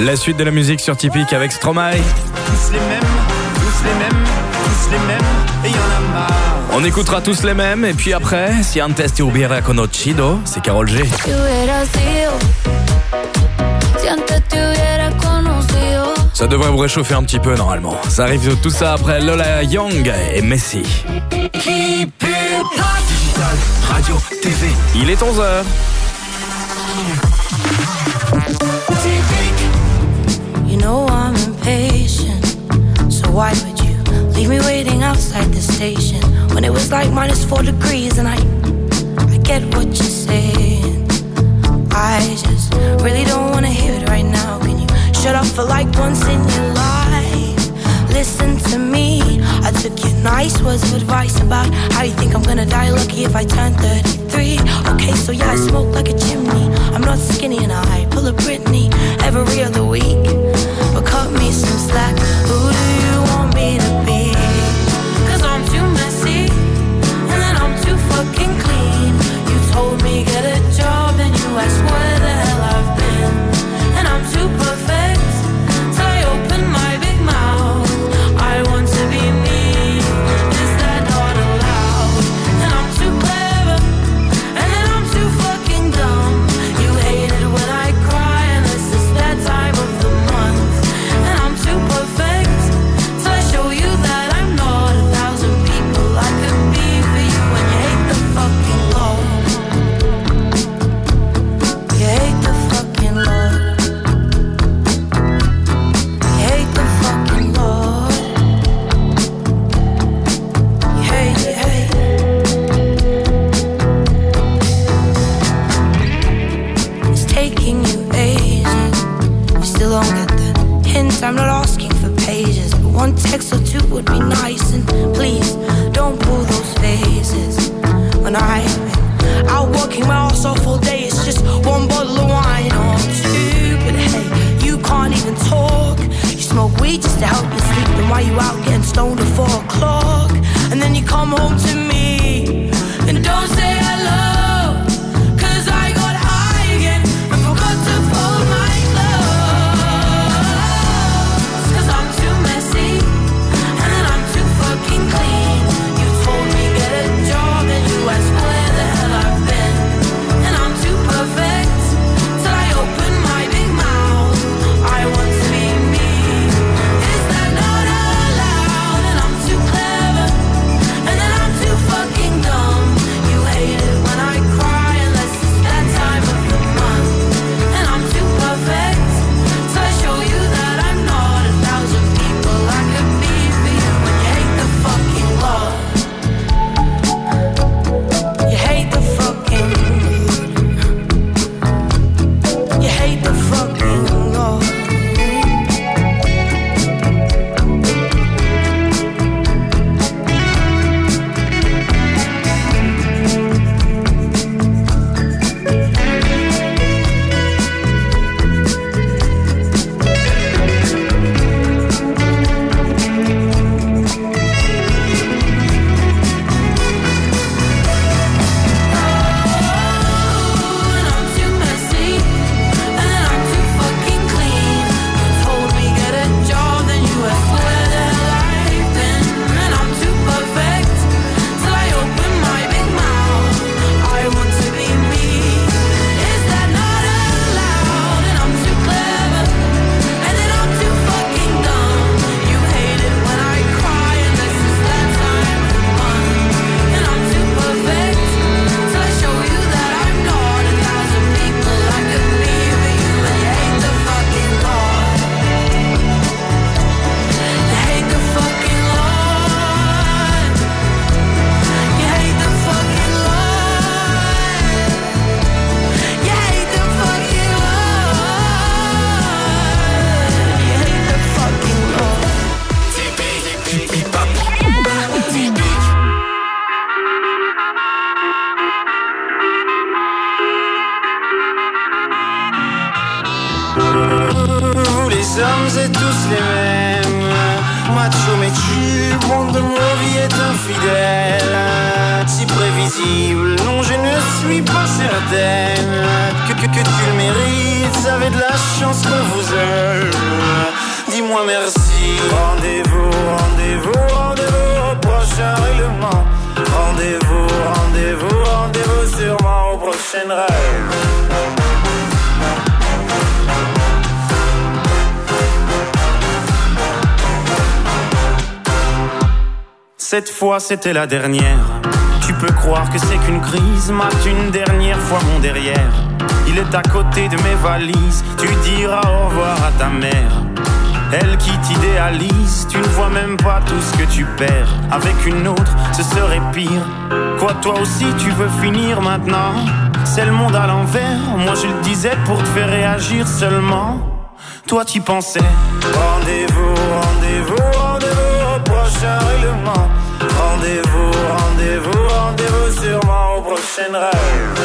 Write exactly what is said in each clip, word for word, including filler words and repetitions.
La suite de la musique sur Typique avec Stromae. Tous les mêmes, tous les mêmes, tous les mêmes, et y'en a marre. On écoutera tous les mêmes, et puis après, si antes te hubiera conocido, c'est Karol G. Ça devrait vous réchauffer un petit peu normalement. Ça arrive tout ça après Lola Young et Messi. Digital, radio, T V. Il est onze heures. You know I'm impatient, so why would you leave me waiting outside the station when it was like minus four degrees and I, I get what you're saying. I just really don't wanna hear it right now. Can you shut up for like once in your life? Listen to me, I took your nice words of advice about how you think I'm gonna die lucky if I turn thirty-three. Okay, so yeah, I smoke like a chimney, I'm not skinny and I pull a Britney every other week. But cut me some slack, who do you want me to be? Cause I'm too messy, and then I'm too fucking clean. You told me get a job, and you asked where the hell I've been. And I'm too perfect, till I open my big mouth. I want to be me, is that not allowed? And I'm too clever, and then I'm too fucking dumb. You hate it when I cry, and this is that time of the month. And I'm too perfect, till I show you that I'm not a thousand people I could be for you. And you hate the fucking Lord, you hate the fucking Lord, you hate the fucking Lord, you hate, you hate. It's taking you ages, you still don't get the hint. I'm not asking for pages, but one text or two would be nice. And please, don't pull those phases. When I've been out working my ass off all day, it's just one bottle of wine or two. But hey, you can't even talk. You smoke weed just to help you sleep. Then why you out getting stoned at four o'clock? And then you come home to me and don't say hello, cause I got high again and forgot to fold my clothes. Cause I'm too messy, and then I'm too fucking clean. You told me get a job, and you asked where the hell I've been. And I'm too perfect, till I open my big mouth. I want to be me, is that not allowed? And I'm too clever, and then I'm too fucking dumb. You hate it when I cry, unless it's that time of the month. And I'm too perfect, till I show you that I'm not a thousand people I could be for you. And you hate the fucking Lord, you hate the fucking you hate the fucking Lord. And I'm too messy, and then I'm too fucking clean. You told me get a job, then you asked where the hell I've been. And I'm too perfect, till I open my big mouth. I want to be me, is that not allowed? And I'm too clever, and then I'm too fucking dumb. You hate it when I cry, and this is that time of the month. And I'm too perfect, till I show you that I'm not a thousand people I could be for you. And you hate the fucking Lord, you hate the fucking Lord, you hate the fucking Lord, you hate the fucking Lord, you hate the fucking Lord. Vous les hommes êtes tous les mêmes, macho mais tu, monde de ma vie est infidèle. Si prévisible, non je ne suis pas certaine que, que, que tu le mérites, ça avez de la chance qu'on vous aime. Dis-moi merci. Rendez-vous, rendez-vous, rendez-vous au prochain règlement. Rendez-vous, rendez-vous, rendez-vous sûrement au prochain rêve. Cette fois c'était la dernière. Tu peux croire que c'est qu'une crise. Mate une dernière fois mon derrière. Il est à côté de mes valises. Tu diras au revoir à ta mère. Elle qui t'idéalise. Tu ne vois même pas tout ce que tu perds. Avec une autre ce serait pire. Quoi, toi aussi tu veux finir maintenant? C'est le monde à l'envers. Moi je le disais pour te faire réagir seulement. Toi t'y pensais. Rendez-vous, rendez-vous, rendez-vous au prochain règlement. Rendez-vous, rendez-vous, rendez-vous sûrement au prochain rêve.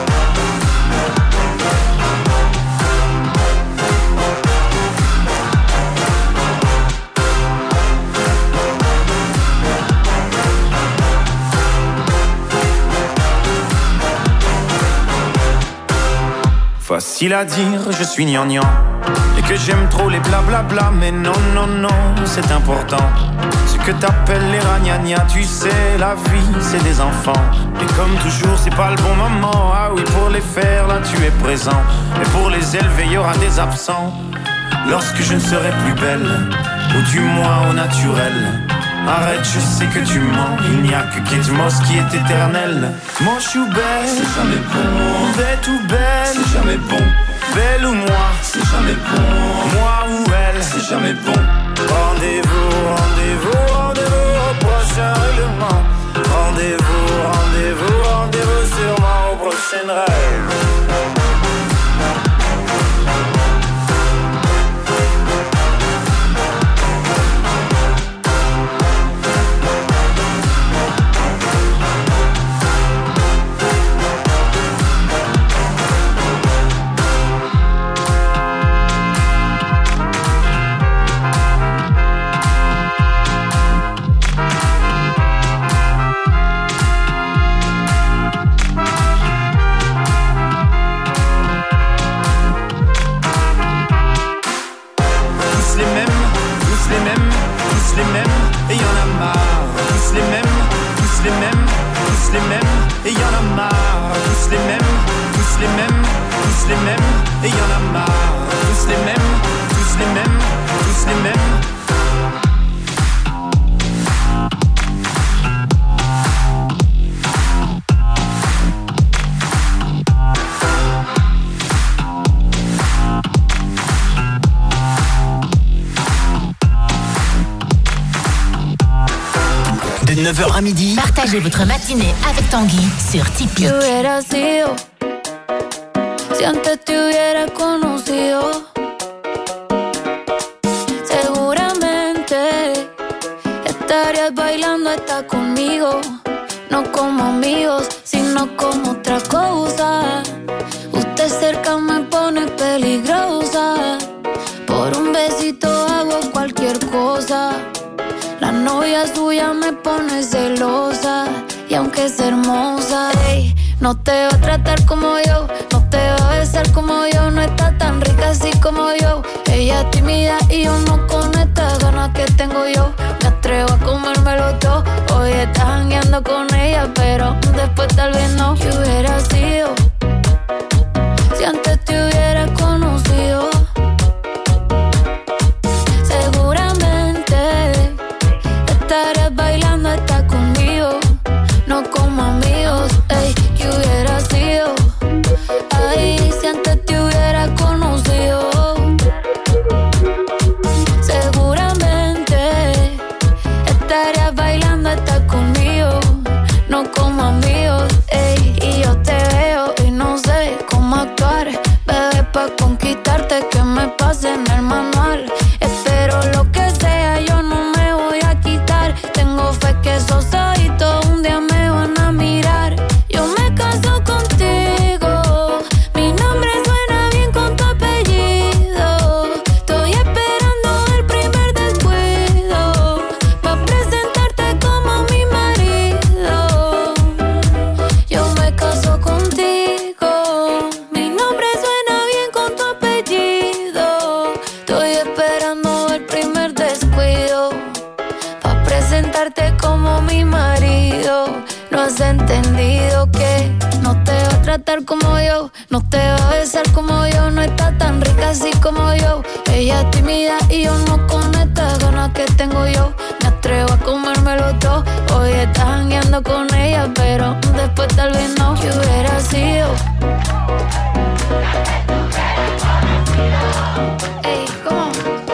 Facile à dire, je suis gnangnan et que j'aime trop les blablabla. Mais non, non, non, c'est important. Ce que t'appelles les ragnagnas, tu sais, la vie, c'est des enfants. Et comme toujours, c'est pas le bon moment. Ah oui, pour les faire, là, tu es présent. Et pour les élever, il y aura des absents. Lorsque je ne serai plus belle, ou du moins au naturel. Arrête, je sais que tu mens. Il n'y a que Kate Moss qui est éternelle. Manche ou belle, c'est jamais bon. Bête ou belle, c'est jamais bon. Belle ou moi, c'est jamais bon. Moi ou elle, c'est jamais bon. Rendez-vous, rendez-vous, rendez-vous au prochain règlement. Rendez-vous, rendez-vous, rendez-vous sûrement au prochain rêve. neuf heures à midi. Partagez votre matinée avec Tanguy sur Tipeee. Si hubiera sido, si antes te hubiera conocido, seguramente estarías bailando esta conmigo. No como amigos, sino como otra cosa. Usted cerca me pone peligrosa. Por un besito hago cualquier cosa. La novia suya me pone celosa. Y aunque es hermosa, ey, no te va a tratar como yo, no te va a besar como yo. No está tan rica así como yo. Ella es tímida y yo no con estas ganas que tengo yo. Me atrevo a comérmelo todo. Hoy estás jangueando con ella, pero después tal vez no. ¿Qué hubiera sido si antes te hubiera conocido? Estarías bailando hasta conmigo, no como amigos, ey, ¿qué hubiera sido? Ay, si antes te hubiera conocido. Seguramente estarías bailando hasta conmigo, no como amigos, ey, y yo te veo y no sé cómo actuar, bebé, pa' conquistarte que me pase en el manual. Espero lo que sea, yo no me voy a quitar. Tengo fe que esos ojitos un día me van a mirar. Yo me caso contigo, mi nombre suena bien con tu apellido. Estoy esperando el primer descuido pa' presentarte como mi marido. Yo me caso contigo, mi nombre suena bien con tu apellido. yo. No te va a besar como yo, no está tan rica así como yo. Ella es tímida y yo no con estas ganas que tengo yo. Me atrevo a comérmelo todo. Hoy estás jangueando con ella, pero después tal vez no. ¿Qué hubiera sido? Ey, ¿cómo?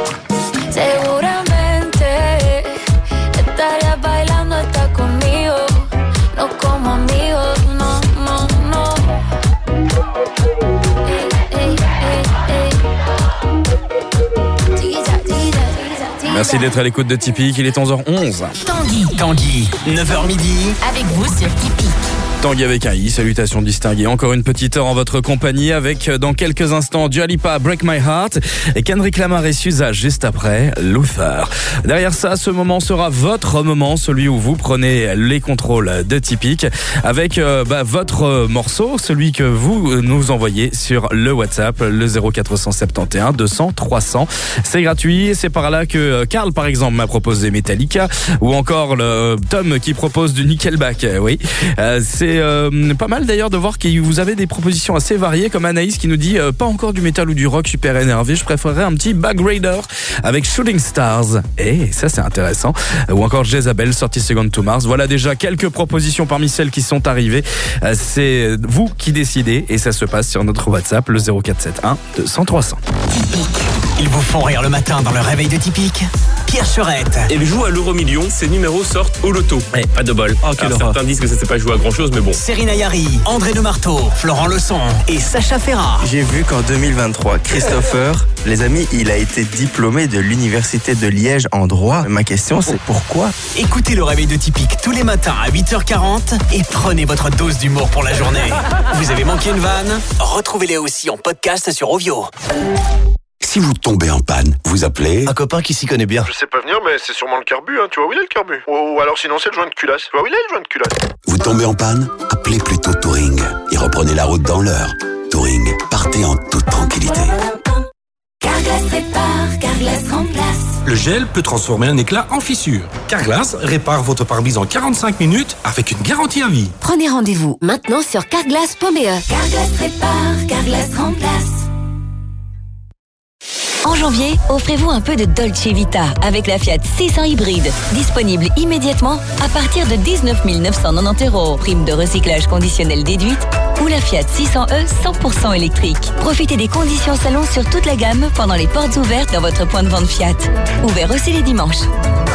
Seguramente estarías bailando hasta conmigo. No como amigos, no, no, no. Ey, ey, ey, ey. Merci d'être à l'écoute de Tipeee, il est onze heures onze. Tanguy. Tanguy, neuf heures midi. Avec vous sur Tipeee. Tanguy avec un i, salutations distinguées. Encore une petite heure en votre compagnie avec, dans quelques instants, Dua Lipa, Break My Heart et Kendrick Lamar et Suza juste après, Luther. Derrière ça, ce moment sera votre moment, celui où vous prenez les contrôles de Tipeee avec euh, bah, votre morceau, celui que vous nous envoyez sur le WhatsApp, le zéro quatre cent soixante et onze deux cents trois cents. C'est gratuit et c'est par là que Karl, par exemple, m'a proposé Metallica ou encore le Tom qui propose du Nickelback. Oui, euh, c'est Euh, pas mal d'ailleurs de voir que vous avez des propositions assez variées, comme Anaïs qui nous dit euh, pas encore du métal ou du rock super énervé, je préférerais un petit Bag Raider avec Shooting Stars, et ça c'est intéressant, ou encore Jezabel sorti Second to Mars. Voilà déjà quelques propositions parmi celles qui sont arrivées. euh, c'est vous qui décidez et ça se passe sur notre WhatsApp, le zéro quatre sept un deux cents trois cents. Ils vous font rire le matin dans le réveil de Tipeee. Pierre Cherette. Il joue à l'euro million, ses numéros sortent au loto. Ouais, pas de bol. Oh, alors, certains disent que ça ne s'est pas joué à grand chose, mais bon. Serena Yari, André de Marteau, Florent Leçon et Sacha Ferrat. J'ai vu qu'en deux mille vingt-trois, Christopher, les amis, il a été diplômé de l'université de Liège en droit. Ma question, c'est pourquoi? Écoutez le réveil de Tipeee tous les matins à huit heures quarante et prenez votre dose d'humour pour la journée. Vous avez manqué une vanne? Retrouvez-les aussi en podcast sur Ovio. Si vous tombez en panne, vous appelez... Un copain qui s'y connaît bien. Je sais pas venir, mais c'est sûrement le carbu, hein. Tu vois où il est le carbu? Ou, ou alors sinon c'est le joint de culasse. Tu vois où il est le joint de culasse? Vous tombez en panne? Appelez plutôt Touring et reprenez la route dans l'heure. Touring, partez en toute tranquillité. Carglass répare, Carglass remplace. Le gel peut transformer un éclat en fissure. Carglass répare votre pare-brise en quarante-cinq minutes avec une garantie à vie. Prenez rendez-vous maintenant sur carglass point b e. Carglass répare, Carglass remplace. En janvier, offrez-vous un peu de Dolce Vita avec la Fiat six cents hybride. Disponible immédiatement à partir de dix-neuf mille neuf cent quatre-vingt-dix euros. Prime de recyclage conditionnelle déduite. Ou la Fiat six cents e cent pour cent électrique. Profitez des conditions salon sur toute la gamme pendant les portes ouvertes dans votre point de vente Fiat. Ouvert aussi les dimanches.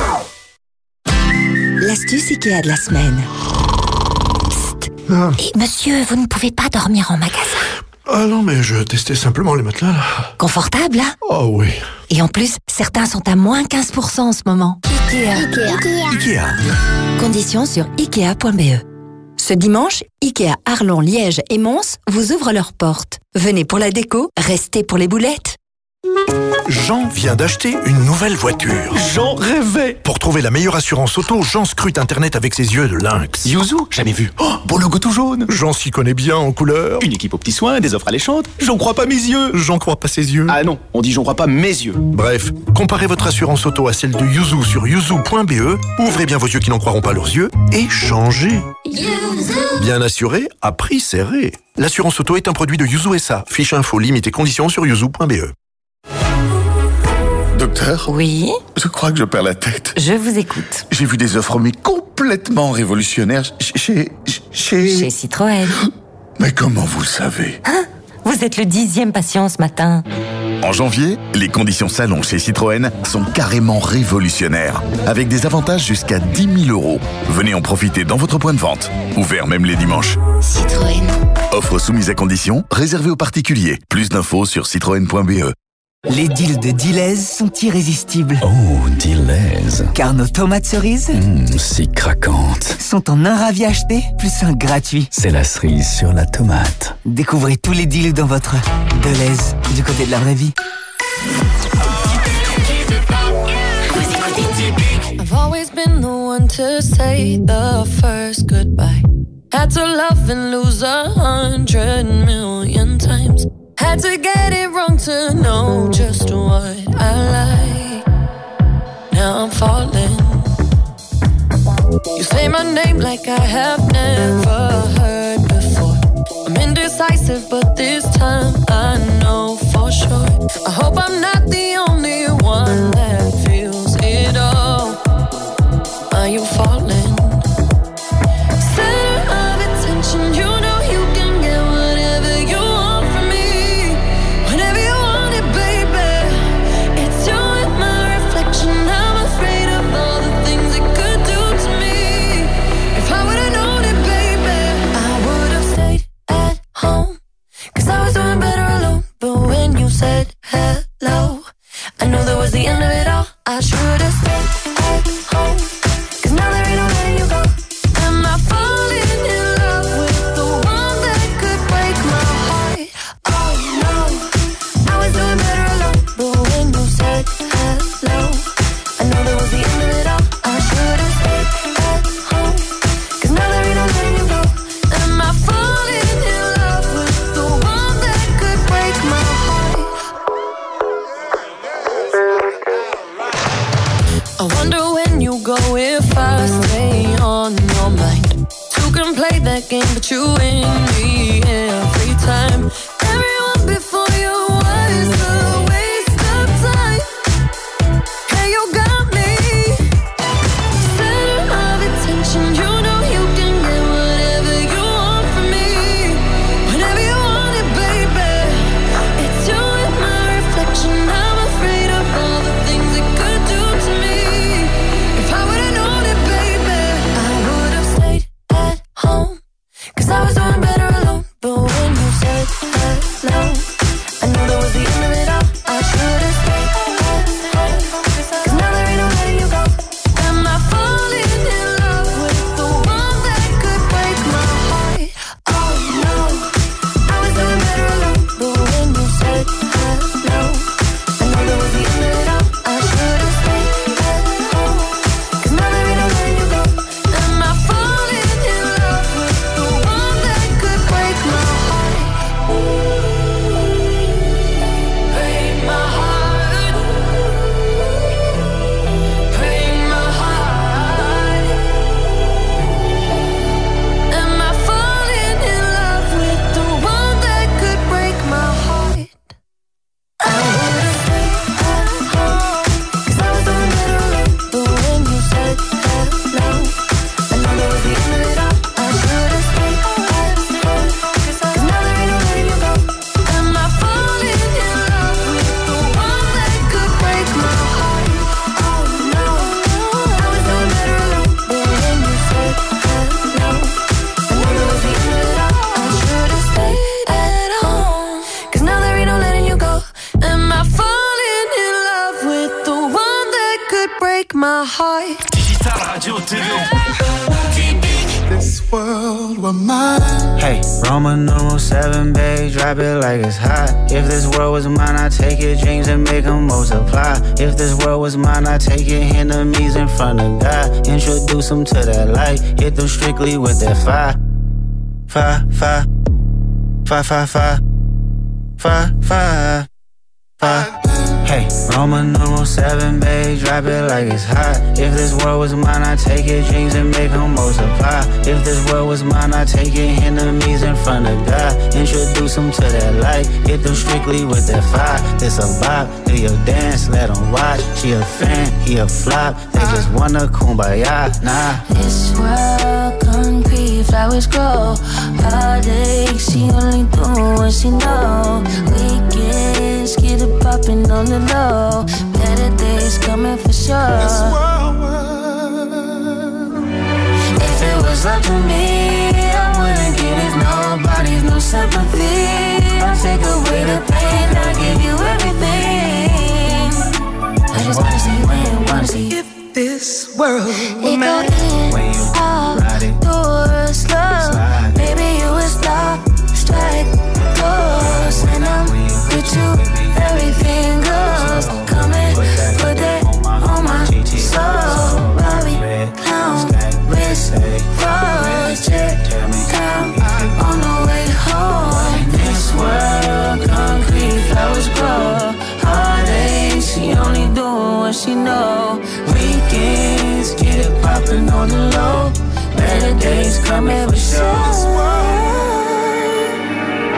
L'astuce Ikea de la semaine. Psst. Ah. Et monsieur, vous ne pouvez pas dormir en magasin. Ah non, mais je testais simplement les matelas, là. Confortable, hein? Oh oui. Et en plus, certains sont à moins quinze pour cent en ce moment. Ikea. Ikea. Ikea. Conditions sur ikea point b e. Ce dimanche, Ikea Arlon, Liège et Mons vous ouvrent leurs portes. Venez pour la déco, restez pour les boulettes. Jean vient d'acheter une nouvelle voiture. Jean rêvait. Pour trouver la meilleure assurance auto, Jean scrute Internet avec ses yeux de lynx. Yuzu, jamais vu. Oh, beau logo tout jaune. Jean s'y connaît bien en couleur. Une équipe aux petits soins, des offres alléchantes. J'en crois pas mes yeux. J'en crois pas ses yeux. Ah non, on dit j'en crois pas mes yeux. Bref, comparez votre assurance auto à celle de Yuzu sur yuzu point b e. Ouvrez bien vos yeux qui n'en croiront pas leurs yeux et changez. Yuzu. Bien assuré, à prix serré. L'assurance auto est un produit de Yuzu S A. Fiche info, limite et conditions sur yuzu point b e. Docteur? Oui? Je crois que je perds la tête. Je vous écoute. J'ai vu des offres mais complètement révolutionnaires chez... Chez... Chez Citroën. Mais comment vous le savez? Hein? Vous êtes le dixième patient ce matin. En janvier, les conditions salon chez Citroën sont carrément révolutionnaires, avec des avantages jusqu'à dix mille euros. Venez en profiter dans votre point de vente, ouvert même les dimanches. Citroën. Offre soumise à conditions, réservée aux particuliers. Plus d'infos sur citroën point b e. Les deals de Delez sont irrésistibles. Oh, Delez. Car nos tomates cerises mmh, si craquantes. Sont en un ravi acheté, plus un gratuit. C'est la cerise sur la tomate. Découvrez tous les deals dans votre Delez, du côté de la vraie vie. I've always been the one to say the first goodbye. Had to love and lose a hundred million times. Had to get it wrong to know just what I like. Now I'm falling. You say my name like I have never heard before. I'm indecisive. indecisive, but this time I know for sure. I hope I'm not the only one that feels it all. Are you falling? Center of attention, you know you can get whatever you want from me. Whenever you want it, baby. It's you and my reflection. I'm afraid of all the things it could do to me. If I would've known it, baby, I would've stayed at home. Cause I was doing better alone. But when you said hello, I knew that was the end of it all. I should've stayed at home. Cause now there ain't no letting you go. Am I falling in love with the one that could break my heart? Oh no, I was doing better alone. But when you said hello, I knew that was the end of it all. I should've stayed at home. Cause now there ain't no letting you go. Am I falling in love with the one that could break my heart? I wonder when you go if I stay on your mind. Two can play that game, but you win me every time. Everyone before you was a waste of time. Hey, you got me. Center of attention, you know you can get whatever you want from me. Whenever you want it, baby. It's you and my reflection. I'm afraid of all the things it could do to me. If I would've known it, baby, I would've stayed at home. Cause I was doing better alone. But when you said hello, I knew that was the end of it all. I should've stayed at home. Cause now there ain't no letting you go. Am I falling in love with the one that could break my heart? Oh no, I was doing better alone. But when you said hello, I knew that was the end of it all. I should've stayed at home. Cause now there ain't no letting you go. Am I falling in love with the one that could break my heart? Break my heart. Break my heart. Am I falling in love with the one that could break my heart? I would've stayed at home. Cause I was doing better alone. But when you said hello, I knew that was the end of it all. I should've stayed at home. Cause now there ain't no letting you go. Am I falling in love with the one that could break my heart? Oh no, I was doing better alone. But when you said hello, I knew that was the end of it all. I should've stayed at home. Cause now there ain't no letting you go. Am I falling in love with the one that could break my heart? Digital Radio T V. This world were mine. Hey, Roman numeral seven, babe, drop it like it's hot. If this world was mine, I'd take your dreams and make them multiply. If this world was mine, I'd take your enemies in front of God. Introduce them to that light, hit them strictly with that fire. Fire, fire, fire, fire, fire, fire, fire, fire. Hey, Roman numeral seven, babe, drop it like it's hot. If this world was mine, I'd take your dreams and make them multiply. If this world was mine, I'd take your enemies in front of God. Introduce them to that light, hit them strictly with that fire. This a bop, do your dance, let them watch. She a fan, he a flop, they just wanna kumbaya, nah. This world concrete, flowers grow. Heartache, she only do what she know. Weekends, get it poppin' on the low. Better days coming for sure. If it was up to me, I wouldn't give it nobody's no sympathy. I'll take away the pain, I'll give you everything. I just wanna see when, wanna see if this world were mine. When you ride it, do it slow. Maybe you would stop, strike, goes. And I'm with you, everything goes. Come and put that on my soul. Robbie, clown, wrist, rose, jet, down on the way home. This world, concrete, flowers grow. Heartache, she only doing what she know. Weekends, get it poppin' on the low. Better days coming for sure.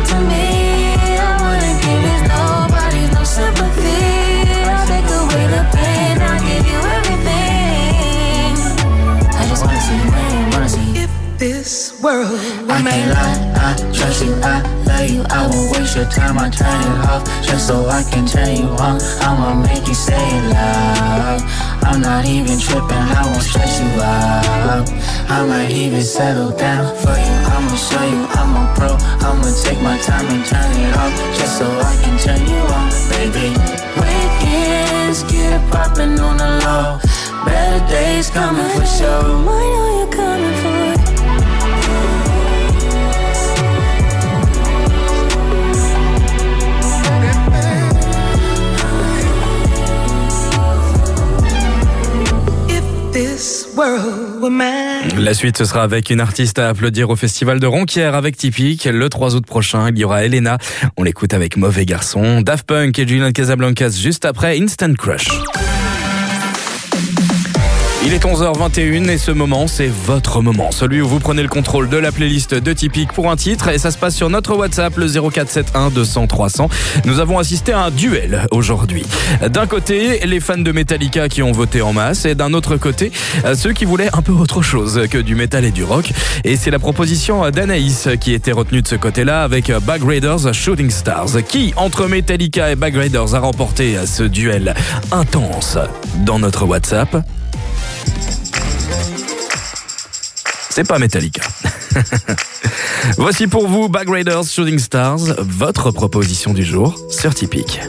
to me. I wouldn't give this nobody's no sympathy. I'll take away the pain, I'll give you everything. I just wanna see your name, wanna see if this world were I can't lie, I trust you, I love you. I won't waste your time, I turn it off just so I can turn you on. I'ma make you say it loud. I'm not even tripping, I won't stress you out. I might even settle down for you. I'ma show you I'm a pro. I'ma take my time and turn it off just so I can turn you on, baby. Weekends get it poppin' on the low. Better days coming for sure. I know you're coming for it. La suite, ce sera avec une artiste à applaudir au Festival de Ronquières avec Typique. Le trois août prochain, il y aura Elena. On l'écoute avec Mauvais Garçon, Daft Punk et Julian Casablancas juste après Instant Crush. Il est onze heures vingt et une et ce moment, c'est votre moment. Celui où vous prenez le contrôle de la playlist de Typique pour un titre et ça se passe sur notre WhatsApp, le zéro quatre sept un deux cents trois cents. Nous avons assisté à un duel aujourd'hui. D'un côté, les fans de Metallica qui ont voté en masse et d'un autre côté, ceux qui voulaient un peu autre chose que du métal et du rock. Et c'est la proposition d'Anaïs qui était retenue de ce côté-là avec Bag Raiders Shooting Stars. Qui, entre Metallica et Bag Raiders, a remporté ce duel intense dans notre WhatsApp? C'est pas Metallica. Voici pour vous Bag Raiders Shooting Stars, votre proposition du jour sur Typique.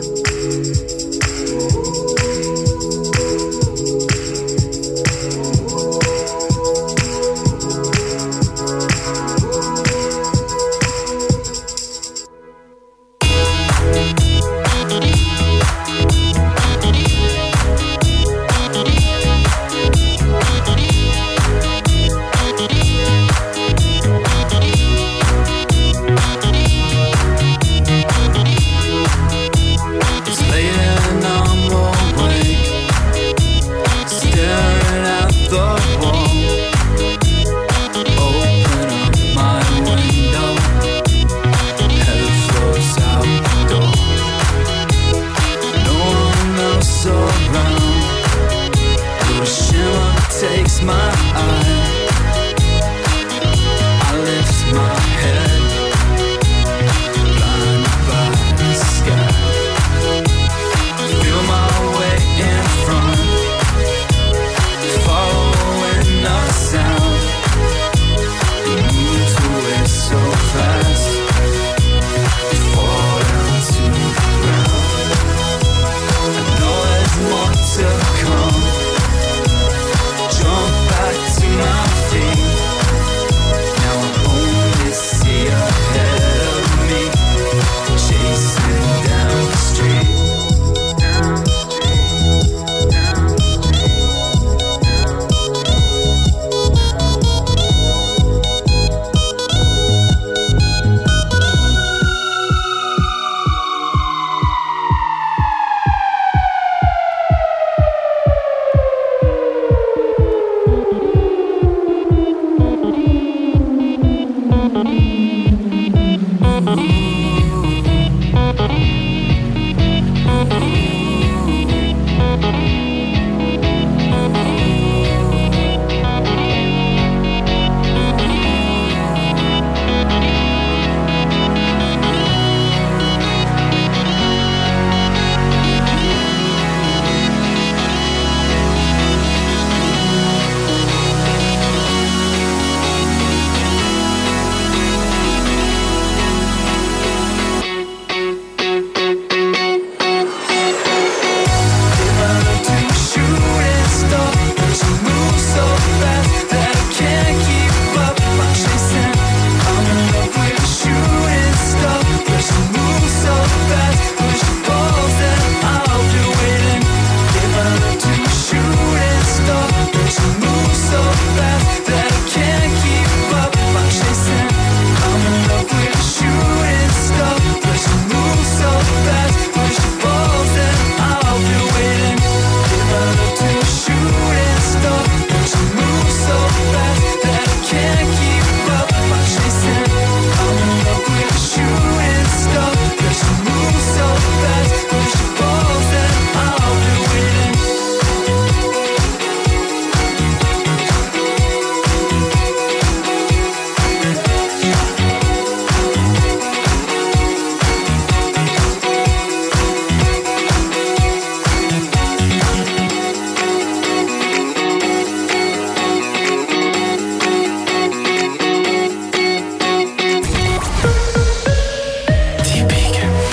Later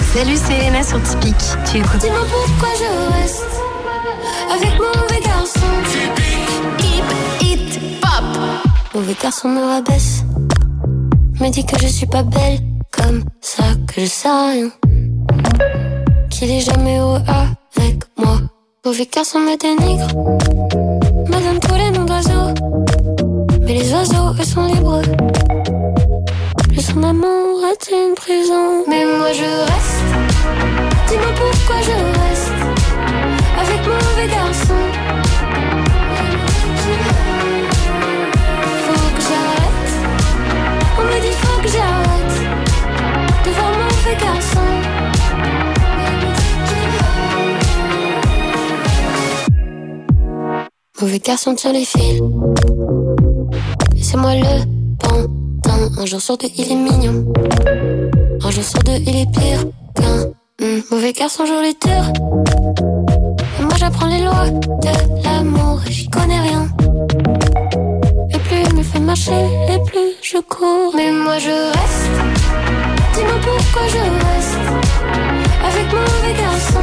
Salut, c'est Elena sur Tipeee. Tu écoutes. Dis-moi pourquoi je reste avec mauvais garçon. Hip, hit, pop. Mauvais garçon me rabaisse, me dit que je suis pas belle, comme ça que je sais rien, qu'il est jamais heureux avec moi. Mauvais garçon me dénigre, me donne tous les noms d'oiseaux, mais les oiseaux eux sont libres. Plus son amour est une prison, mais moi je reste. Dis-moi pourquoi je reste avec mauvais garçon. Faut que j'arrête, on me dit faut que j'arrête de voir mauvais garçon. Mauvais garçon tire les fils, et c'est moi le pantin. Un jour sur deux il est mignon, un jour sur deux il est pire qu'un mmh. Mauvais garçon joue les durs, et moi j'apprends les lois de l'amour et j'y connais rien. Et plus il me fait marcher, et plus je cours. Mais moi je reste, dis-moi pourquoi je reste avec mauvais garçon.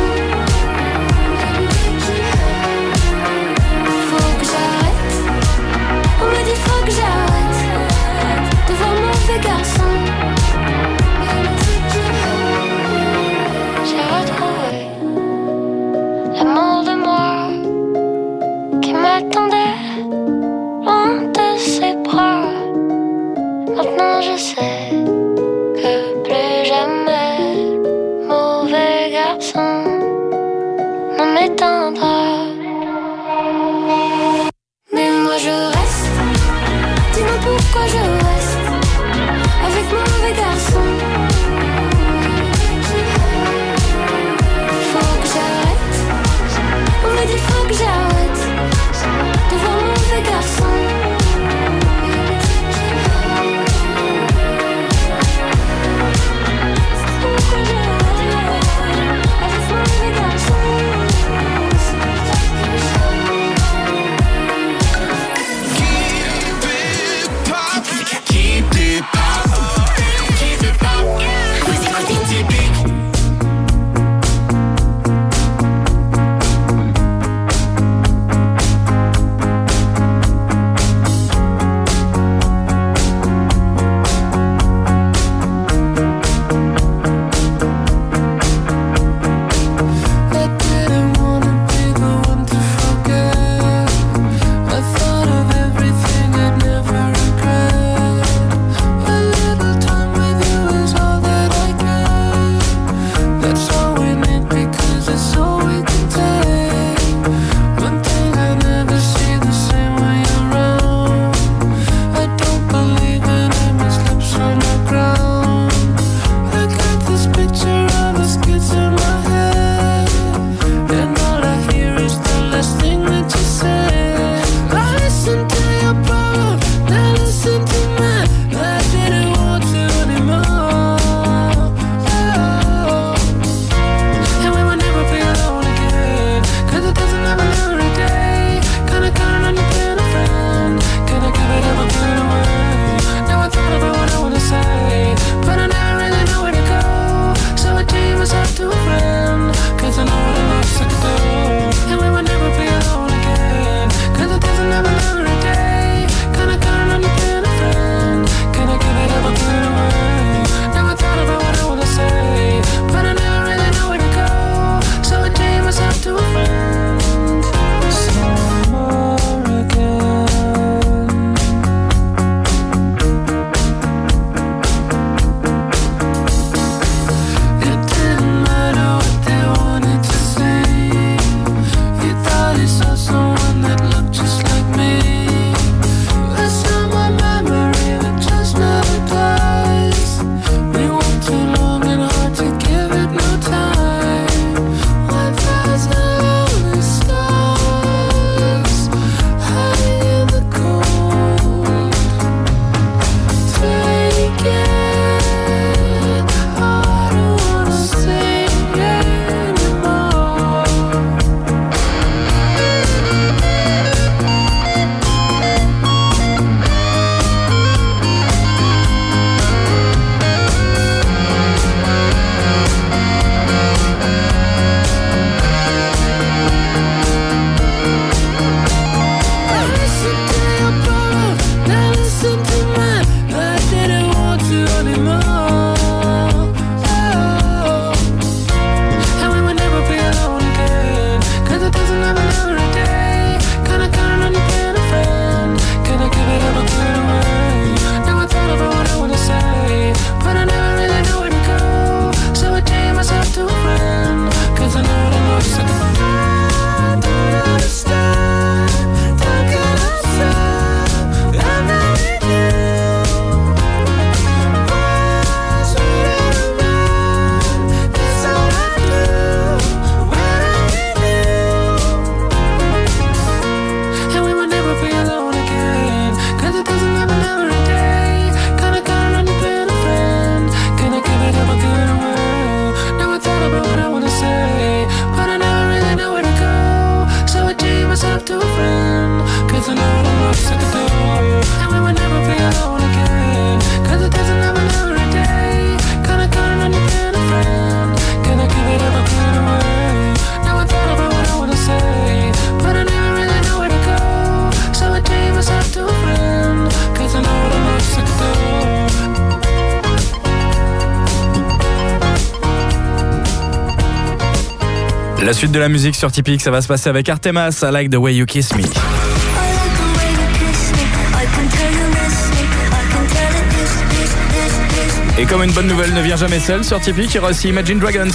Faut que j'arrête, on me dit faut que j'arrête de voir mauvais garçon. J'ai retrouvé l'amour de moi qui m'attendait loin de ses bras. Maintenant je sais que plus jamais I know what I'm sick of doing. And we would never be alone again. Cause it doesn't happen every day. Kinda count on you being a friend. Can I give it up or give it away? Now I thought about what I wanna say, but I never really know where to go. So I tell you myself to a friend. Cause I know what I'm sick of doing. La suite de la musique sur Typique, ça va se passer avec Artemas, I Like the Way You Kiss Me. Et comme une bonne nouvelle ne vient jamais seule sur Typique, il y aura aussi Imagine Dragons.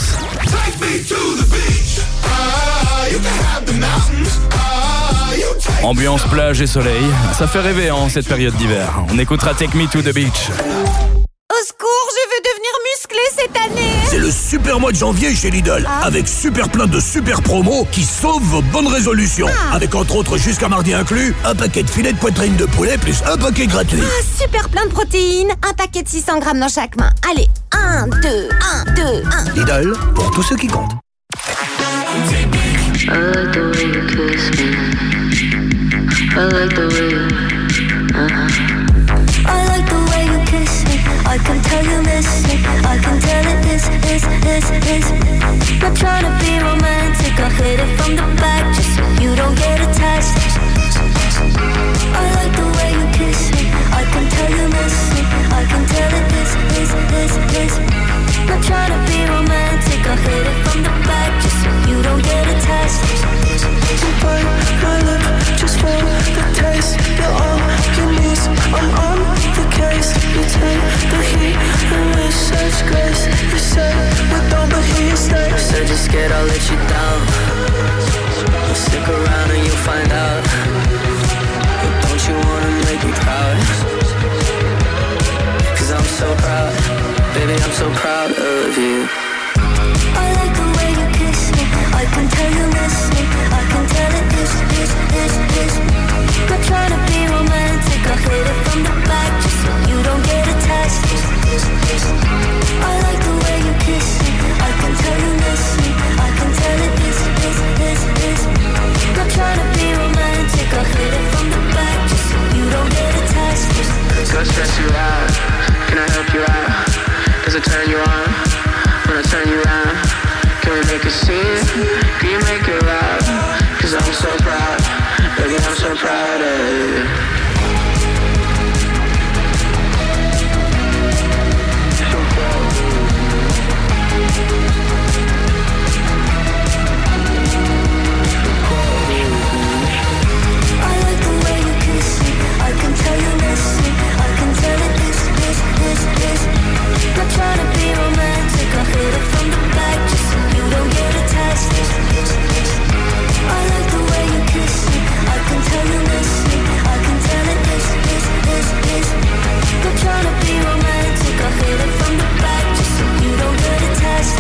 Ambiance plage et soleil, ça fait rêver en cette période d'hiver. On écoutera Take Me to the Beach. Au secours, je veux devenir musclé cette année. C'est le super mois de janvier chez Lidl, ah. avec super plein de super promos qui sauvent vos bonnes résolutions. Ah. Avec entre autres jusqu'à mardi inclus, un paquet de filets de poitrine de poulet plus un paquet gratuit. Ah, super plein de protéines, un paquet de six cents grammes dans chaque main. Allez, un, deux, un, deux, un. Lidl, pour tous ceux qui comptent. I like the way you kiss me. I like the way you, uh-huh. I like the way you kiss me. I can tell you miss me. I can tell it is, is, is, is. Not trying to be romantic. I hit it from the back just so you don't get attached. I like the way you kiss me. I can tell you miss me. I can tell it is, is, is, is. Not trying to be romantic. I hit it from the back just so you don't get attached. You bite my lip just for the taste. You're all you need. I'm on the case. You take the heat and we such grace. You say we don't, but he stays. Said you're scared I'll let you down. Well, stick around and you'll find out. But don't you wanna make me proud? Cause I'm so proud. Baby, I'm so proud of you. I like the way you kiss me. I can tell you miss me. I can tell it is, is, is, is. Not trying to be romantic. I hit it from the back just so you don't get attached. I like the way you kiss me. I can tell you miss me. I can tell it is, is, is, is. Not trying to be romantic. I hit it from the back just so you don't get attached. Go stress you out. Can I help you out? Does it turn you on? When I turn you around, can we make a scene? Can you make it loud? Cause I'm so proud, baby, I'm so proud of you. So proud. I like the way you kiss me. I can tell you miss me. I can tell it is, is, is, is. Not trying to be romantic. I hit it from the back just so you don't get attached. I like the way you kiss me. I can tell you miss me. I can tell it is, is, is, is. Not trying to be romantic. I hit it from the back just so you don't get attached.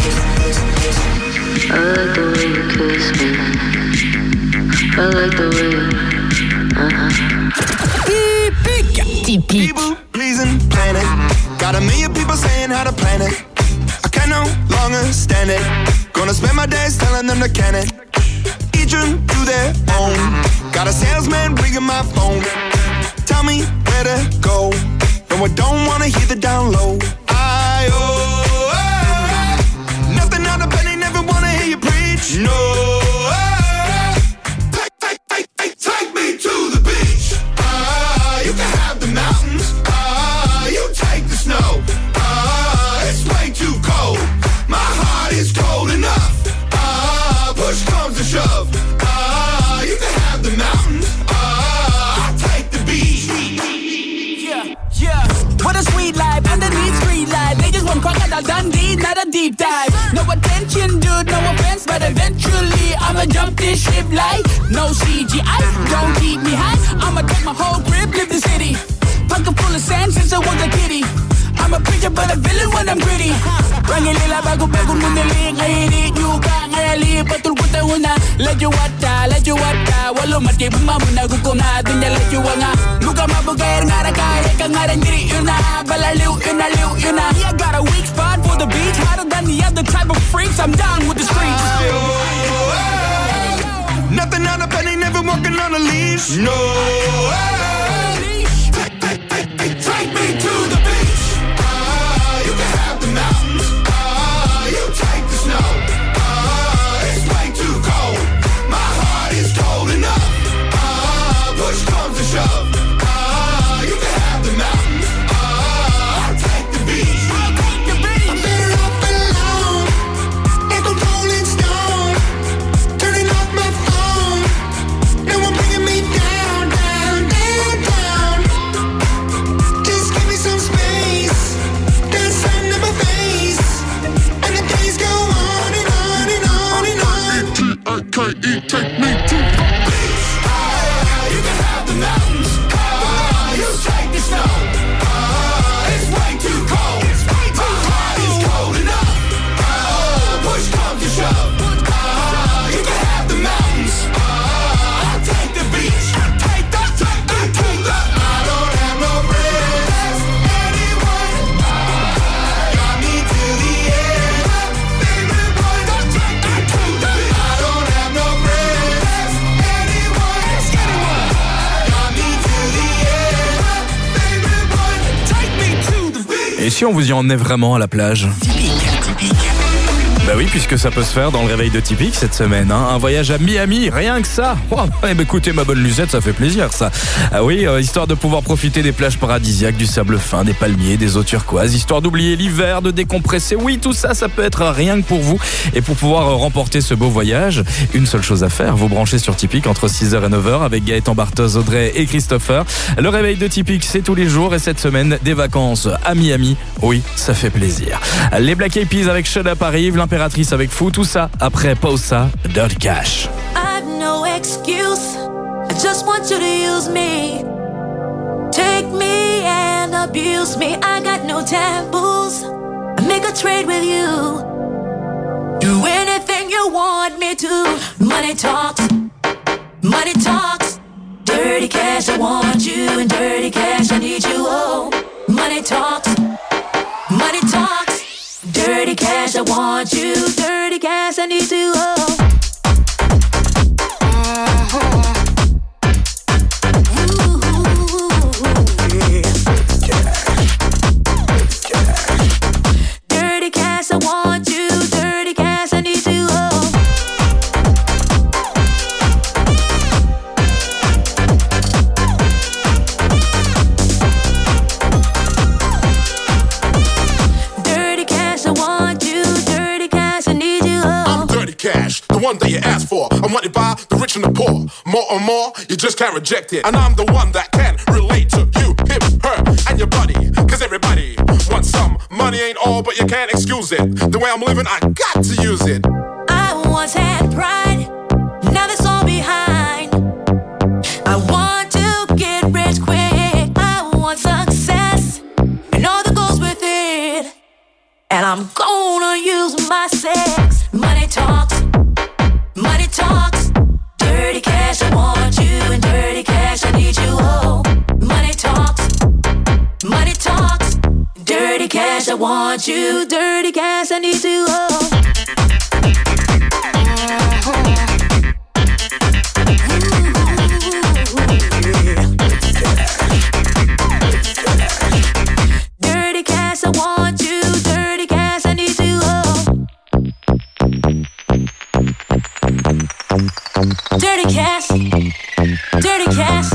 I like the way you kiss me. I like the way you, uh-huh. Typique. Typique. People pleasing planet. Got a million people saying how to plan it. I can no longer stand it. Gonna spend my days telling them to can it. Each one to their own. Got a salesman ringing my phone. Tell me where to go. No, I don't wanna hear the down low. I oh, oh, nothing on the penny, never wanna hear you preach. No, oh, take, take, take, take, take me to the beach. Ah, you can have the mountains. Ah, you take the snow. Ah, it's way too cold. My heart is cold enough. Ah, push comes to shove. Ah, you can have the mountains. Ah, I'll take the beach. Yeah, yeah. What a sweet life underneath street light. They just want crocodile Dundee, not a deep dive. No attention, dude, no offense, but eventually I'ma jump this ship like no C G I. Don't keep me high. I'ma take my whole crib, live the city. Pocket full of sand since I was a kitty. I'm a preacher but a villain when I'm gritty. Rangilila bago-bago munili. Ngayon yuka, ngayali patul ko tayo na. Ladyo wata, ladyo wata. Walo mati bumamuna gukom na. Dunya ladyo nga. Luka mabugayar nga na kaya ka nga rin diri yun na. Balaliw yun na, liw yun na. Yeah, I got a weak spot for the beach. Hotter than the other type of freaks. I'm down with the streets. Oh, oh, oh. Nothing on a penny, never I'm walking on a leash. No, hey, take, take, take, take, take me to the beach. Ah, you can have the mountains. Ah, you take the snow. Ah, it's way too cold. My heart is cold enough. Ah, push comes to shove. Ah, you can have the mountains. Ah, I'll take the beach. I'll take the beach. I'm better off alone. Like a rolling stone. Turning off my phone. No one bringing me down, down, down, down. Just give me some space. There's sun in my face. And the days go on and on and on and on. T I K E, take me to the beach. Ah, you can have the mountains. Ah, you take the snow. Ah, it's way too cold. My heart is cold enough. Ah, push comes to shove. Ah, you can have the mountains. Ah, I'll take the beach. Take the, take the, take the. I don't have no friends. Anyone got me to the end. Favorite boy, don't take me to the beach. I don't have no friends. Anyone, anyone got me to the end. Favorite boy, take me to the beach. Et si on vous y emmenait vraiment à la plage? Bah oui, puisque ça peut se faire dans le réveil de Typique cette semaine. Hein. Un voyage à Miami, rien que ça. Oh, eh ben, écoutez ma bonne Lucette, ça fait plaisir ça. Ah oui, euh, histoire de pouvoir profiter des plages paradisiaques, du sable fin, des palmiers, des eaux turquoises, histoire d'oublier l'hiver, de décompresser. Oui, tout ça, ça peut être rien que pour vous. Et pour pouvoir euh, remporter ce beau voyage, une seule chose à faire, vous branchez sur Typique entre six heures et neuf heures avec Gaëtan Barthoz, Audrey et Christopher. Le réveil de Typique, c'est tous les jours et cette semaine, des vacances à Miami. Oui, ça fait plaisir. Les Black Eyed Peas avec Shut Up arrivent, l'impératrice avec Fou, tout ça après pause ça, Dirty Cash. I've no excuse. I just want you to use me. Take me and abuse me. I got no taboos. I make a trade with you. Do anything you want me to. Money talks. Money talks. Dirty cash, I want you. And dirty cash, I need you. Oh, money talks. Money talks. Dirty cash, I want you. Dirty cash, I need you. Oh. Dirty cash, I want you. Dirty cash, I need you. Oh. Dirty cash, I want you. Dirty cash, I need you. Oh. I'm dirty cash, the one that you asked for. I'm wanted by the rich and the poor. More and more, you just can't reject it. And I'm the one that can relate to you, him, her, and your buddy. Cause everybody wants some. Money ain't all, but you can't excuse it. The way I'm living, I got to use it. I once had pride, now that's all behind. I want to get rich quick. I want success, and all that goes with it. And I'm gonna use my sex. Money talks, money talks. Dirty cash, I want you, and dirty cash, I need you. Oh, money talks, money talks. Dirty cash, I want you. Dirty cash, I need you. Oh. Dirty cash, I want you. Dirty cash, I need you. Oh. Dirty cash, dirty cash.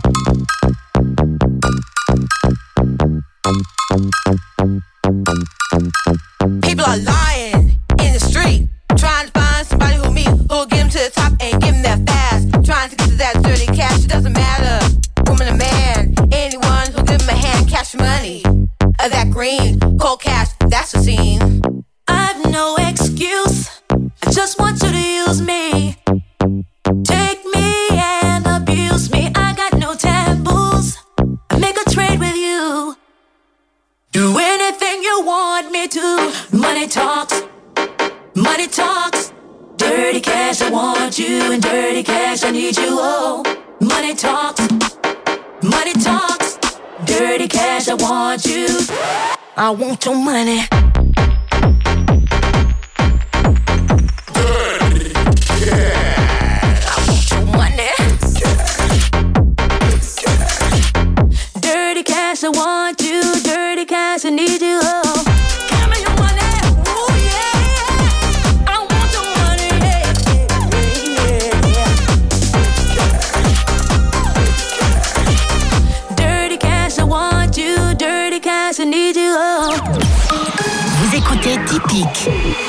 People are lying in the street, trying to find somebody who me, who'll get them to the top and give them that fast. Trying to get to that dirty cash, it doesn't matter, woman or man. Anyone who'll give them a hand, cash money, or that green, cold cash, that's the scene. I've no excuse, I just want you to use me. Take me and abuse me, I got no taboos. I make a trade with you. Do anything you want me to. Money talks, money talks. Dirty cash, I want you, and dirty cash, I need you. Oh, money talks, money talks. Dirty cash, I want you. I want your money. Dirty cash. I want your money.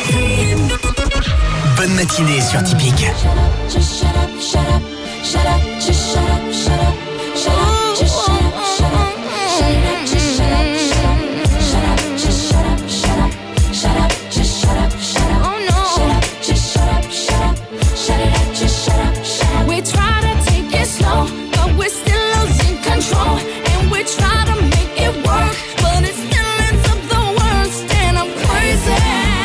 Bonne matinée sur Typique. Just shut up, shut up, shut up, just shut up, shut up, shut up, just shut up, shut up, shut up, just shut up, shut up, just shut up, shut up, shut up, just shut up, shut up, oh no, shut up, just shut up, shut up, shut it up, just shut up, shut up. We try to take it slow, but we're still losing control, and we try to make it work, but it still ends up the worst, and I'm crazy.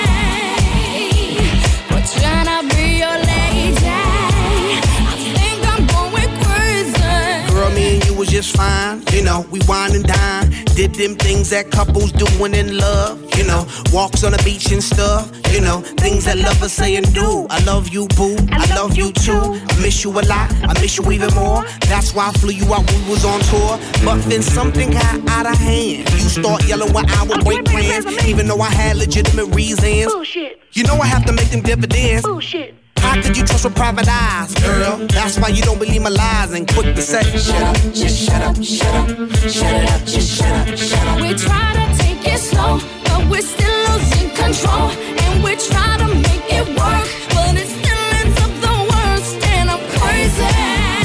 We're trying to be your lady. I think I'm going crazy. Girl, me and you was just fine. You know, we wine and dine. Did them things that couples do when in love. You know, walks on the beach and stuff. You know, things that lovers say and do. I love you, boo. I, I love you too. I miss you a lot. I miss you even more. That's why I flew you out when we was on tour. But then something got out of hand. You start yelling when I would break plans, even though I had legitimate reasons. Bullshit. You know I have to make them dividends. Bullshit. How could you trust with private eyes, girl? That's why you don't believe my lies and quick to say, shut up, just shut up, shut up, shut it up, just shut up, shut up. We try to take it slow, but we're still losing control, and we try to make it work, but it still ends up the worst, and I'm crazy.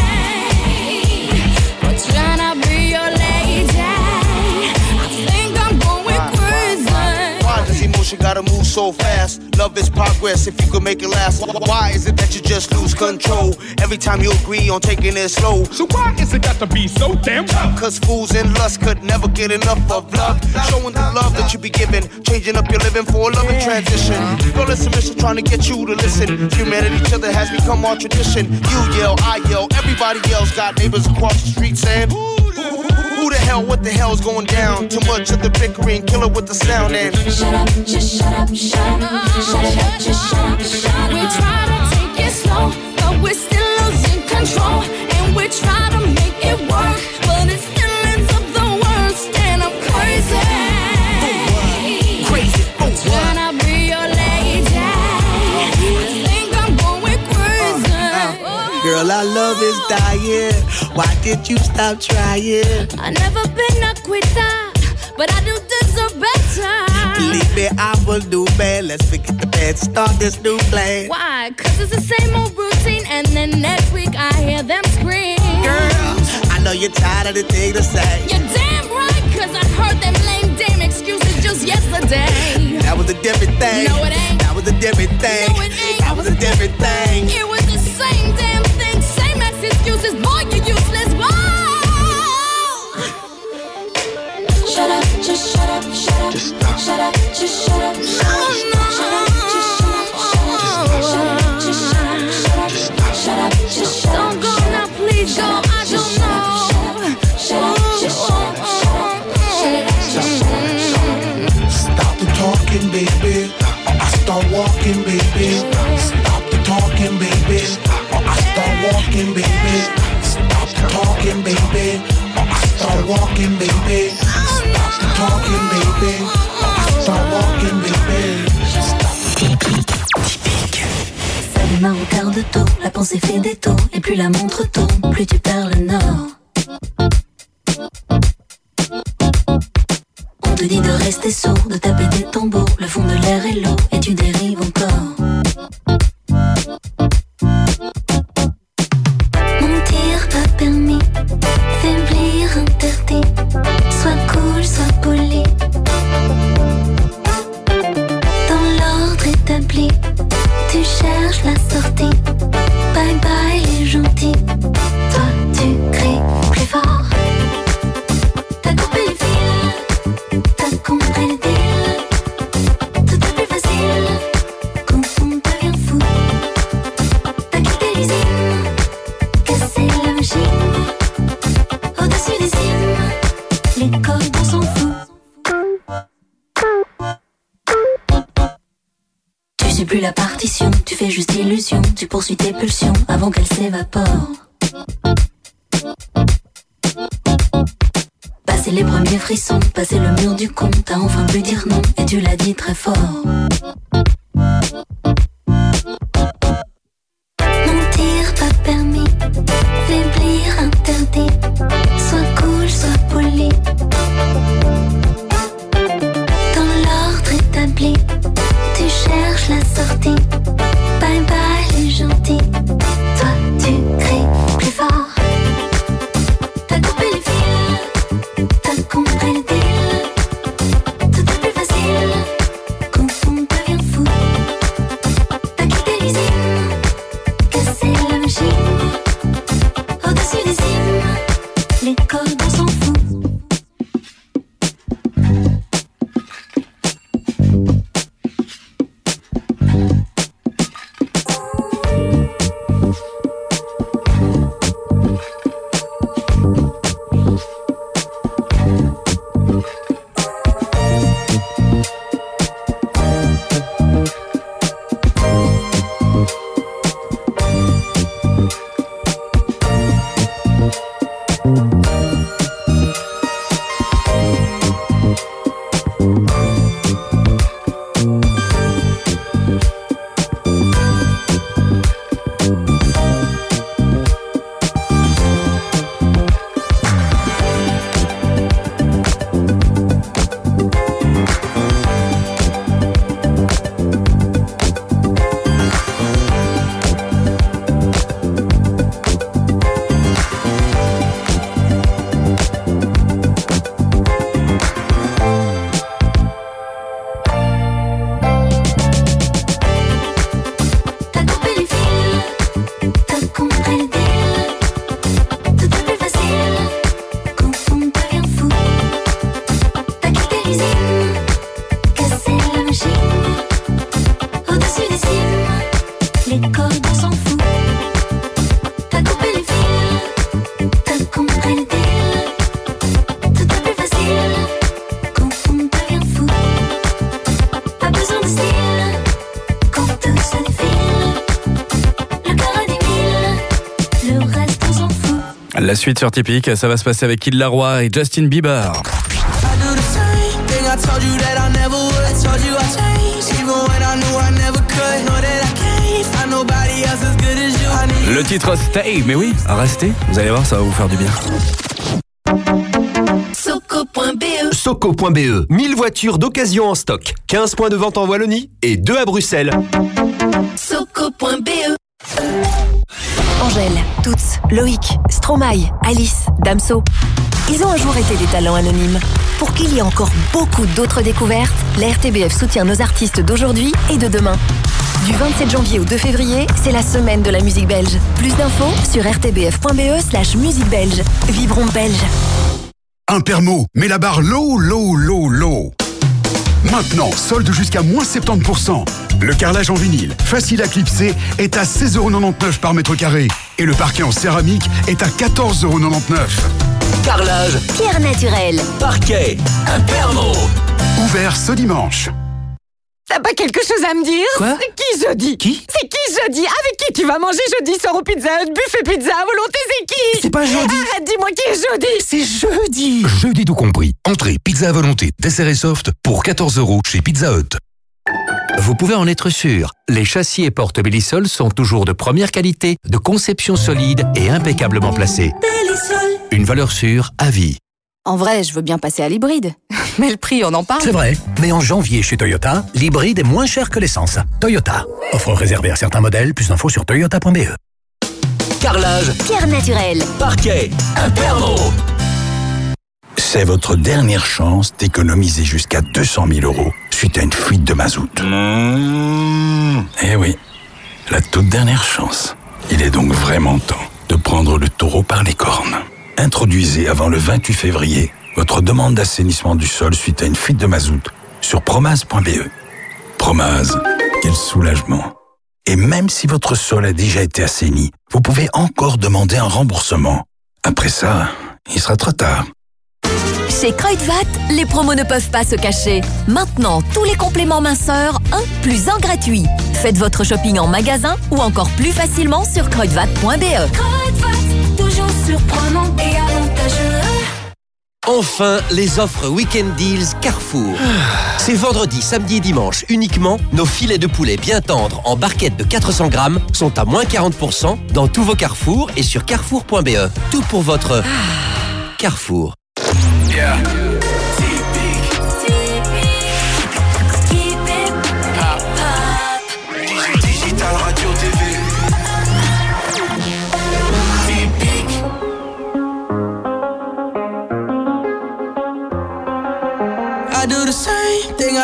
We're trying to be your lady. I think I'm going crazy. Why does emotion gotta move so fast? Love is progress if you could make it last. Why is it that you just lose control every time you agree on taking it slow? So why is it got to be so damn tough? Cause fools and lust could never get enough of love. Showing the love that you be giving, changing up your living for a loving transition. Girl, it's a mission trying to get you to listen. Human at each other has become our tradition. You yell, I yell, everybody else got neighbors across the street saying, who the hell, what the hell's going down? Too much of the bickering, kill it with the sound and shut up, just shut up, shut up, shut it up, just shut up, shut up. We try to take it slow, but we're still losing control, and we try to make it work, but it still ends up the worst, and I'm crazy. Crazy, oh trying to be your lady. I think I'm going crazy. Girl, our love is dying. Why did you stop trying? I've never been a quitter, but I do deserve better. Believe me, I will do bad. Let's forget the bad, start this new plan. Why? Cause it's the same old routine, and then next week I hear them scream. Girl, I know you're tired of the thing to say. You're damn right, cause I heard them lame damn excuses just yesterday. That was a different thing. No, it ain't. That was a different thing. No, it ain't. That was a different thing. It was the same damn thing, same ass excuses. Boy, you useless. Whoa! Shut up, just shut up, shut up. Just stop. Shut up, just shut up. No, no. Shut up, just shut up, shut up. Just shut up, shut up, shut up. Shut up, just shut up. Don't go now, please go. I don't know. Shut up, just shut up, shut up. Shut it up, just shut up, shut up. Stop the talking, baby. Or I start walking, baby. Stop the talking, baby. Or I start walking, baby. Stop the talking, baby. Or I start walking, baby. Stop the talking, baby. Or I start walking, baby. Typique, typique. Ça démarre au quart de tour, la pensée fait des tours, et plus la montre tourne, plus tu perds le nord. On te dit de rester sourd, de taper des tambours, le fond de l'air est lourd, et tu dérives encore. Mentir pas permis, faiblir interdit, sois cool, sois poli. Dans l'ordre établi, tu cherches la sortie. Bye bye les gentils, toi tu cries plus fort. T'as coupé les fils, t'as compris le deal. Tout est plus facile quand on devient fou. T'as quitté l'usine, cassé la machine. Au-dessus des cimes, les codes on s'en fout. Tu suis plus la partition, tu fais juste illusion. Tu poursuis tes pulsions avant qu'elles s'évaporent. Passer les premiers frissons, passer le mur du con. T'as enfin pu dire non et tu l'as dit très fort. Mentir pas permis, faiblir interdit. Sois cool, sois poli. Dans l'ordre établi, tu cherches la la sortie. Bye bye les gentils. Toi tu cries plus fort. T'as coupé les fils, t'as compris le deal. Tout est plus facile quand on devient fou. T'as quitté l'usine, cassé la machine. Au-dessus des cimes, les cordes on s'en fout. La suite sur Typique, ça va se passer avec Kid Laroi et Justin Bieber. Le titre Stay, mais oui, restez, vous allez voir, ça va vous faire du bien. Soco.be Soco.be, mille voitures d'occasion en stock, quinze points de vente en Wallonie et deux à Bruxelles. Soco.be Angèle, Toots, Loïc, Stromae, Alice, Damso. Ils ont un jour été des talents anonymes. Pour qu'il y ait encore beaucoup d'autres découvertes, la R T B F soutient nos artistes d'aujourd'hui et de demain. Du vingt-sept janvier au deux février, c'est la semaine de la musique belge. Plus d'infos sur rtbf.be slash musique belge. Vibrons belge. Un permo, mais la barre low, low, low, low. Maintenant, solde jusqu'à moins soixante-dix pour cent. Le carrelage en vinyle, facile à clipser, est à seize euros quatre-vingt-dix-neuf par mètre carré. Et le parquet en céramique est à quatorze euros quatre-vingt-dix-neuf. Carrelage, pierre naturelle, parquet, un permo. Ouvert ce dimanche. T'as pas quelque chose à me dire? Quoi? C'est qui jeudi? Qui? C'est qui jeudi? Avec qui tu vas manger jeudi soir au Pizza Hut, buffet pizza à volonté, c'est qui? C'est pas jeudi. Arrête, dis-moi qui est jeudi? C'est jeudi. Jeudi tout compris. Entrée, pizza à volonté, dessert et soft pour quatorze euros chez Pizza Hut. Vous pouvez en être sûr, les châssis et portes Bellisol sont toujours de première qualité, de conception solide et impeccablement placés. Bellisol. Une valeur sûre à vie. En vrai, je veux bien passer à l'hybride. Mais le prix, on en parle. C'est vrai, mais en janvier chez Toyota, l'hybride est moins cher que l'essence. Toyota. Offre réservée à certains modèles, plus d'infos sur toyota point b e. Carrelage, pierre naturelle, parquet, un permo. C'est votre dernière chance d'économiser jusqu'à deux cent mille euros suite à une fuite de mazout. Mmh. Eh oui, la toute dernière chance. Il est donc vraiment temps de prendre le taureau par les cornes. Introduisez avant le vingt-huit février votre demande d'assainissement du sol suite à une fuite de mazout sur promase point b e. Promase, quel soulagement. Et même si votre sol a déjà été assaini, vous pouvez encore demander un remboursement. Après ça, il sera trop tard. Chez Kruidvat, les promos ne peuvent pas se cacher. Maintenant, tous les compléments minceurs, un plus un gratuit. Faites votre shopping en magasin ou encore plus facilement sur kruidvat point b e. Kruidvat, toujours surprenant et avantageux. Enfin, les offres Weekend Deals Carrefour. C'est vendredi, samedi et dimanche uniquement. Nos filets de poulet bien tendres en barquette de quatre cents grammes sont à moins quarante pour cent dans tous vos Carrefour et sur carrefour point b e. Tout pour votre Carrefour. Yeah.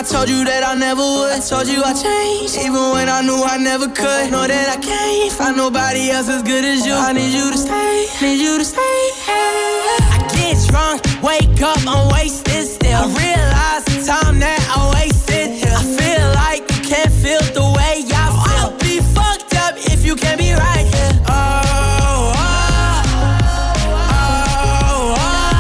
told you that I never would. I told you I changed, even when I knew I never could. Know that I can't find nobody else as good as you. I need you to stay, need you to stay. I get drunk, wake up, I'm wasted still. I realize the time that I wasted here. I feel like you can't feel the way I feel. I'll be fucked up if you can't be right here. Oh, oh, oh, oh,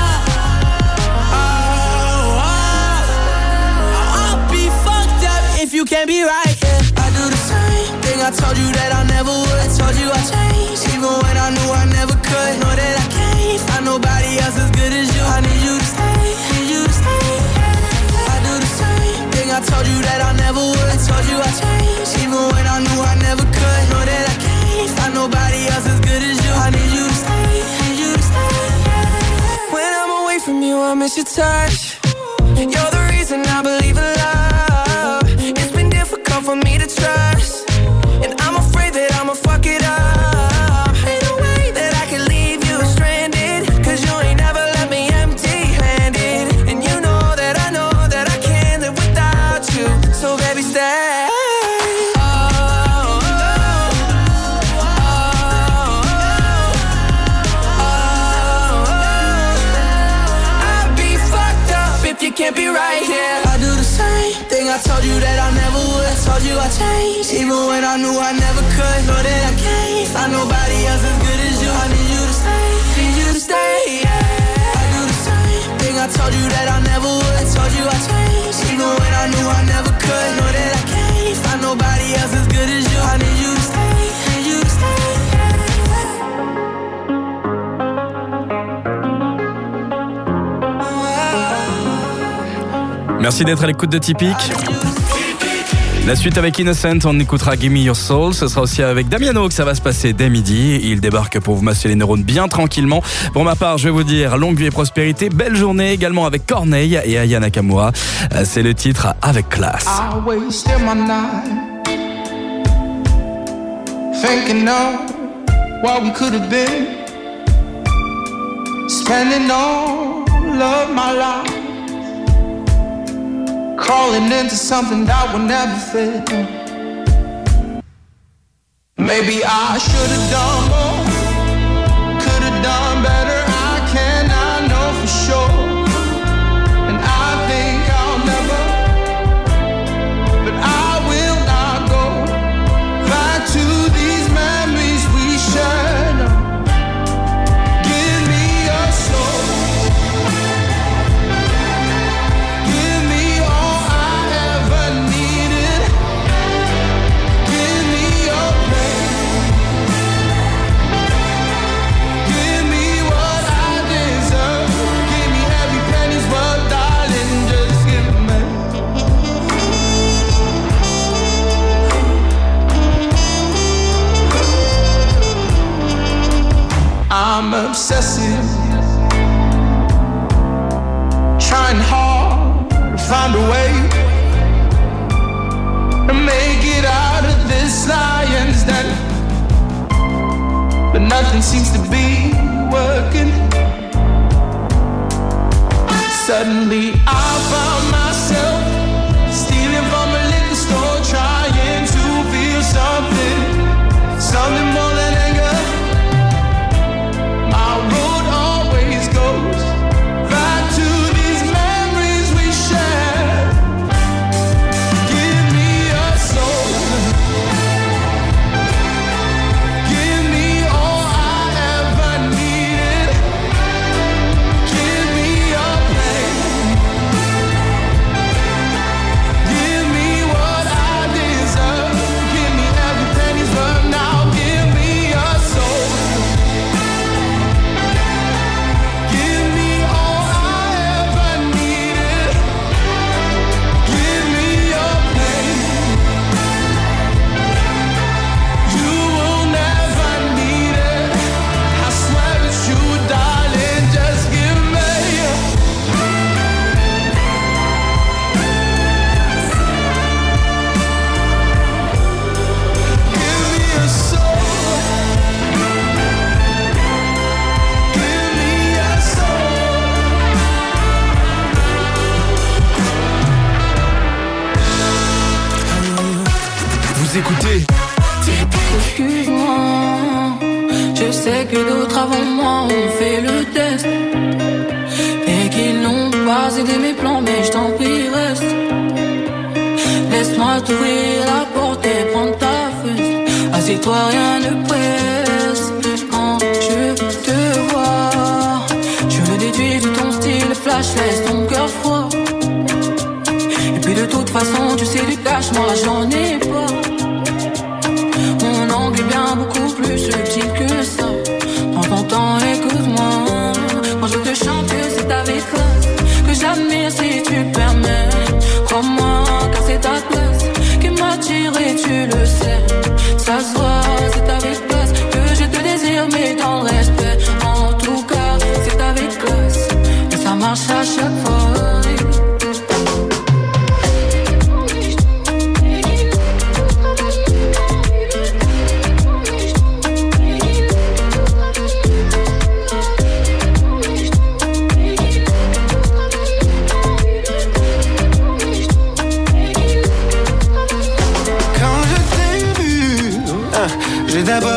oh, oh. I'll be fucked up if you can't be right here. I do the same thing I told you that I never would. I told you I changed, even when I knew I never could. Know that I can't find nobody else as good as you. I need you to stay, need you to stay. I do the same thing I told you that I never would. I told you I changed, even when I knew I never could. Know that I can't find nobody else as good as you. I need you to stay, need you to stay. When I'm away from you, I miss your touch. You're the reason I believe in love. It's been difficult for me to trust, and I'm afraid that I'ma fuck it up. Ain't no way that I can leave you stranded, cause you ain't never left me empty-handed. And you know that I know that I can't live without you. So baby, stay. Oh, oh, oh, oh, oh. I'd be fucked up if you can't be right here. I do the same thing I told you that I never would. I told you I changed, even when I knew I never could. Know that I can't find nobody else as good as you. I need you to stay, need you to stay, yeah. I do the same thing I told you that I never would. I told you I changed, even when I knew I never could. Know that I can't find nobody else as good as you. I need you to stay, need you to stay. Merci d'être à l'écoute de Typique. La suite avec Innocent, on écoutera Give Me Your Soul. Ce sera aussi avec Damiano que ça va se passer dès midi. Il débarque pour vous masser les neurones bien tranquillement. Pour ma part, je vais vous dire longue vie et prospérité. Belle journée également avec Corneille et Aya Nakamura. C'est le titre Avec classe. I wasted my night thinking of what we could have been, spending all of my life crawling into something that would never fit. Maybe I should have done more, could have done better. I cannot know for sure, and I think I'll never, but I will not go back to these memories we shared. Give me your soul. I'm obsessive, trying hard to find a way to make it out of this lion's den, but nothing seems to be working. Suddenly I found myself stealing from a liquor store, trying to feel something, something more than anger. My road always goes back to these memories we shared. Give me your soul. Give me all I ever needed. Give me your pain. Excuse-moi, je sais que d'autres avant moi ont fait le test et qu'ils n'ont pas aidé mes plans, mais je t'en prie reste. Laisse-moi t'ouvrir la porte et prendre ta fesse. Assieds-toi, rien ne presse. Quand je te vois, je le déduis de ton style flash, laisse ton cœur froid. Et puis de toute façon, tu sais du cash, moi j'en ai pas. Mon angle est bien beaucoup plus subtil que ça. Prends ton temps, écoute-moi. Quand je te chante, c'est avec classe que j'admire si tu permets. Crois-moi, car c'est ta place qui m'attire et tu le sais. Ça se voit, c'est avec classe que je te désire, mais dans le respect. En tout cas, c'est avec classe et ça marche à chaque fois. J'ai d'abord